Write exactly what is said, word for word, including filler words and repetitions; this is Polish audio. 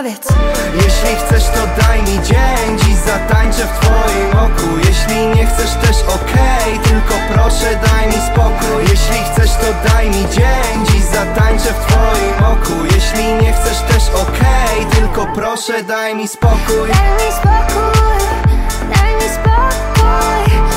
powiedz. Jeśli chcesz, to daj mi dzień, dziś zatańczę w twoim oku. Jeśli nie chcesz też okej, okay, tylko proszę daj mi spokój. Jeśli chcesz, to daj mi dzień, dziś zatańczę w twoim oku. Jeśli nie chcesz też okej, okay, tylko proszę daj mi spokój. Daj mi spokój, daj mi spokój.